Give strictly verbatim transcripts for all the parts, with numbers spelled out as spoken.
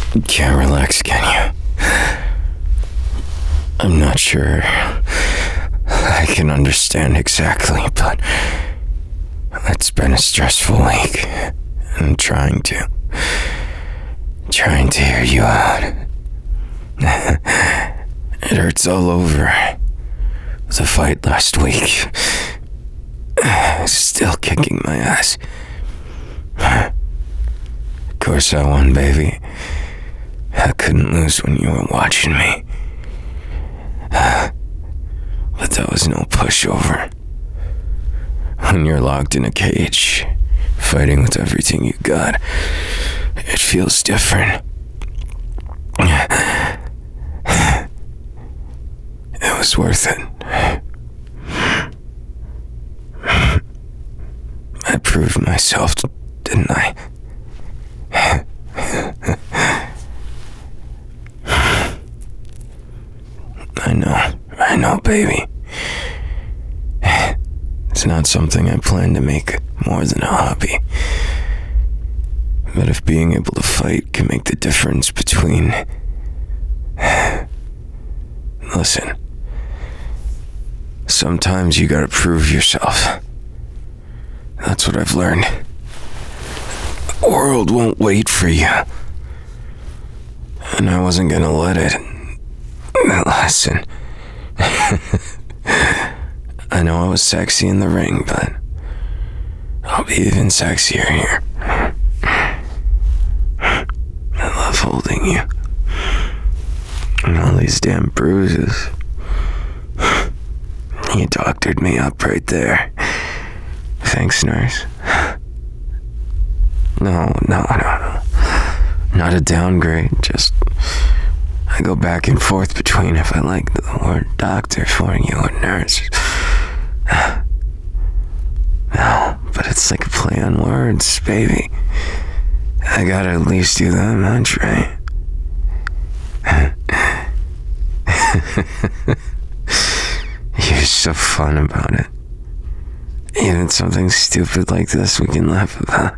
You can't relax, can you? I'm not sure I can understand exactly, but it's been a stressful week. I'm trying to. Trying to hear you out. It hurts all over. The fight last week. Still kicking my ass. Of course I won, baby. I couldn't lose when you were watching me. But that was no pushover. When you're locked in a cage, fighting with everything you got, it feels different. It was worth it. I proved myself, didn't I? I know, I know, baby. It's not something I plan to make more than a hobby. But if being able to fight can make the difference between... Listen. Sometimes you gotta prove yourself. That's what I've learned. The world won't wait for you. And I wasn't gonna let it. Listen. I know I was sexy in the ring, but I'll be even sexier here. I love holding you. And all these damn bruises. You doctored me up right there. Thanks, nurse. No, no, no, no. Not a downgrade, just... I go back and forth between if I like the word doctor for you or nurse. No, but it's like a play on words, baby. I gotta at least do that much, right? You're so fun about it. Even something stupid like this we can laugh about.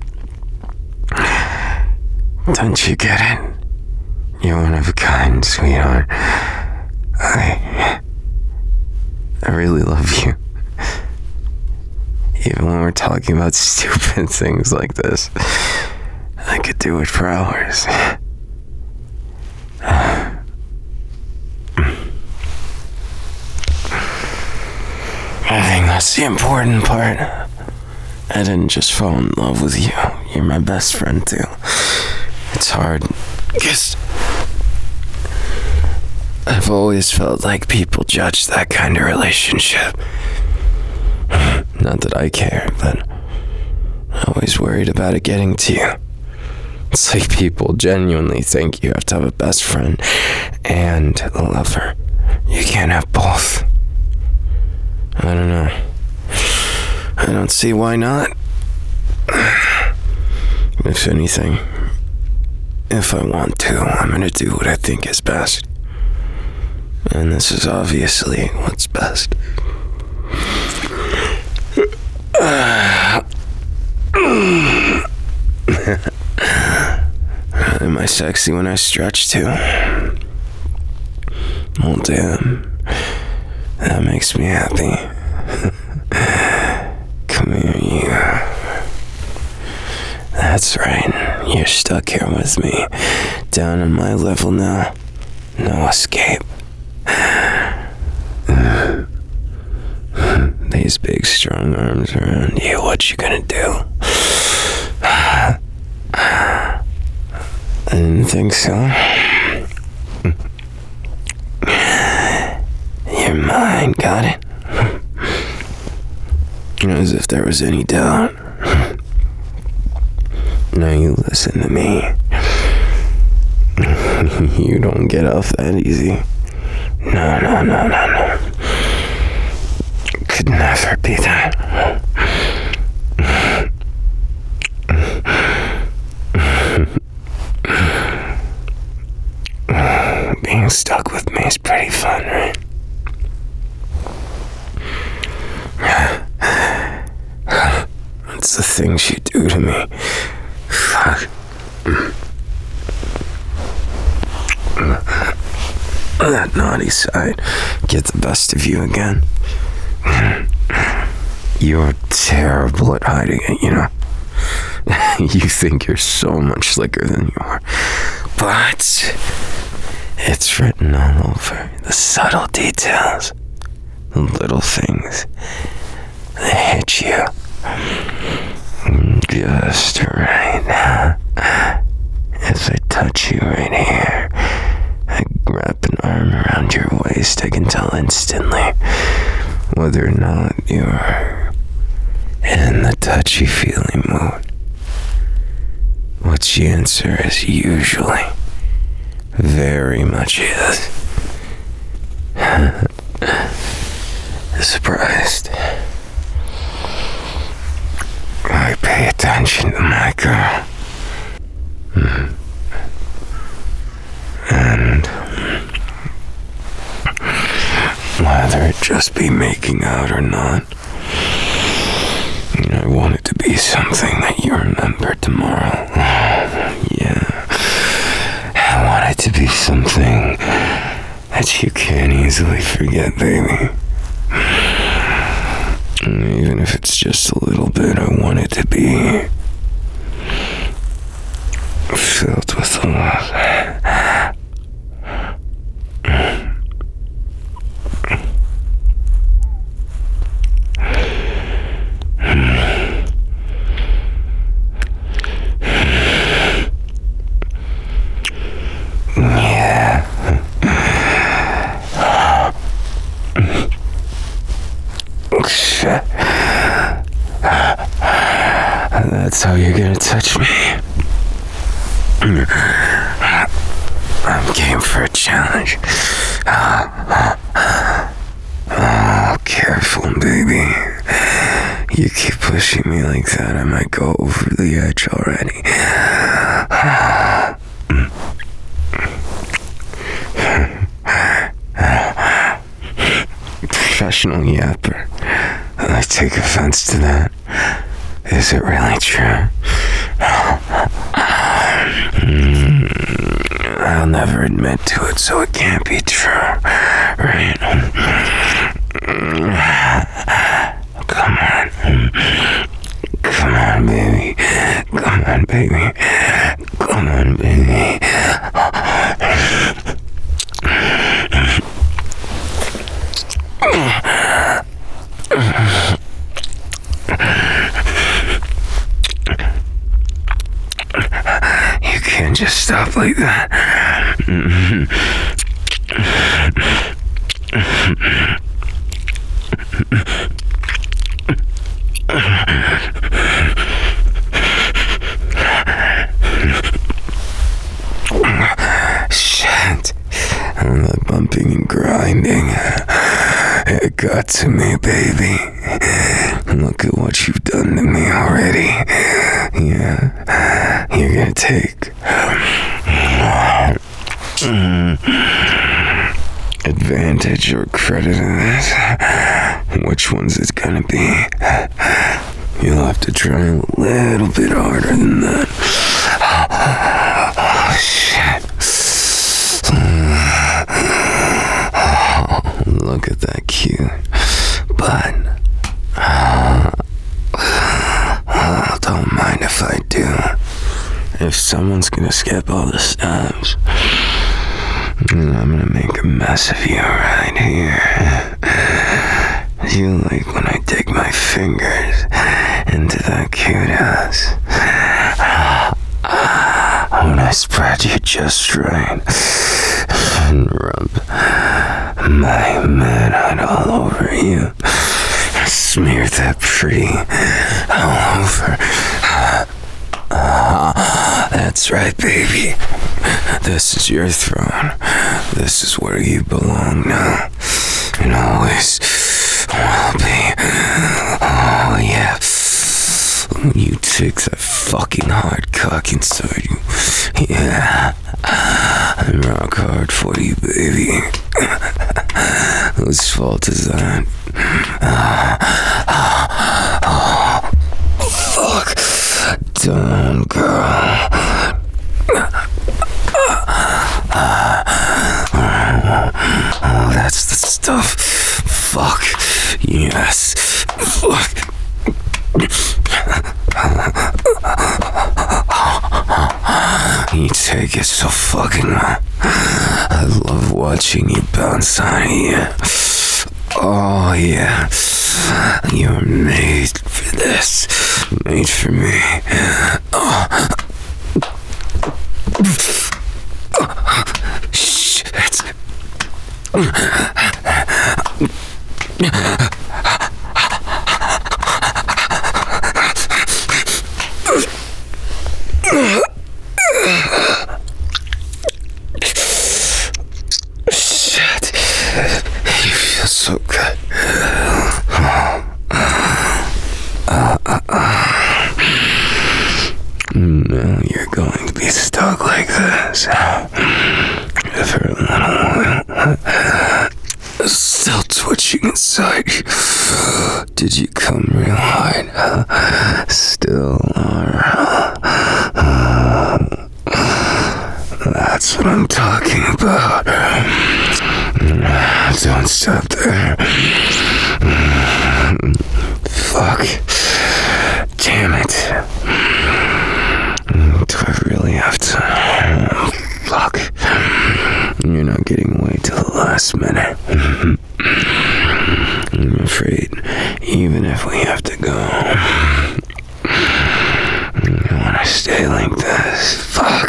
Don't you get it? You're one of a kind, sweetheart. I... I really love you. Even when we're talking about stupid things like this, I could do it for hours. I think that's the important part. I didn't just fall in love with you. You're my best friend, too. It's hard, because I've always felt like people judge that kind of relationship. Not that I care, but I'm always worried about it getting to you. It's like people genuinely think you have to have a best friend and a lover. You can't have both. I don't know. I don't see why not. If anything, if I want to, I'm gonna do what I think is best. And this is obviously what's best. Am I sexy when I stretch too? Well, damn. That makes me happy. Come here, you. That's right. You're stuck here with me. Down on my level now. No escape. These big strong arms around you. What you gonna do? I didn't think so. You're mine, got it? As if there was any doubt. Now you listen to me. You don't get off that easy. No, no, no, no, no. Could never be that. Being stuck with me is pretty fun, right? It's the things you do to me. Fuck. that naughty side get the best of you again. You're terrible at hiding it, you know. You think you're so much slicker than you are. But it's written all over. The subtle details. The little things that hit you just right. As I touch you right here, I wrap an arm around your waist. I can tell instantly whether or not you're in the touchy-feely mood. Which the answer is usually very much is. Surprised. I pay attention to my girl. And whether it just be making out or not, I want it to be something that you remember tomorrow. Yeah. I want it to be something that you can't easily forget, baby. And even if it's just a little bit, I want it to be filled with love. That's how you're gonna touch me. I'm game for a challenge. Oh, careful, baby. You keep pushing me like that, I might go over the edge already. Professional yapper. I take offense to that. Is it really true? I'll never admit to it, so it can't be true, right? Come on. Come on, baby. Come on, baby. Come on, baby. You can't just stop like that. Shit. And the bumping and grinding. It got to me, baby. Look at what you've done to me already. Yeah. You're gonna take advantage or credit in this. Which one's it gonna be? You'll have to try a little bit harder than that. Oh, shit. Oh, look at that cute butt. Oh, oh, don't mind if I do. If someone's gonna skip all the steps, I'm gonna make a mess of you right here. You like when I dig my fingers into that cute ass. When I spread you just right and rub my manhood all over you. Smear that pretty all over. That's right, baby. This is your throne. This is where you belong now. And always will be. Oh, yeah. You take that fucking hard cock inside you. Yeah. And rock hard for you, baby. Whose fault is that? Oh, fuck. Don't, girl. take it so fucking well. I love watching you bounce on you. Oh yeah, you're made for this, made for me. Oh. Shit. Shit. You feel so good. Uh, uh, uh. Now you're going to be stuck like this for a little while. Still twitching inside you. Did you come real hard? Still are. That's what I'm talking about. Don't stop there. Fuck. Damn it. Do I really have to? Fuck. You're not getting away till the last minute. I'm afraid, even if we have to go, I want to stay like this. Fuck.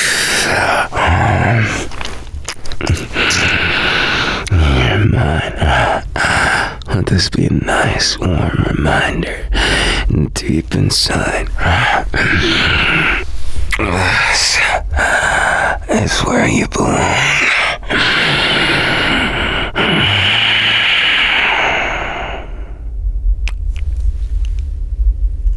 You're mine. Let this be a nice, warm reminder deep inside. This is where you belong.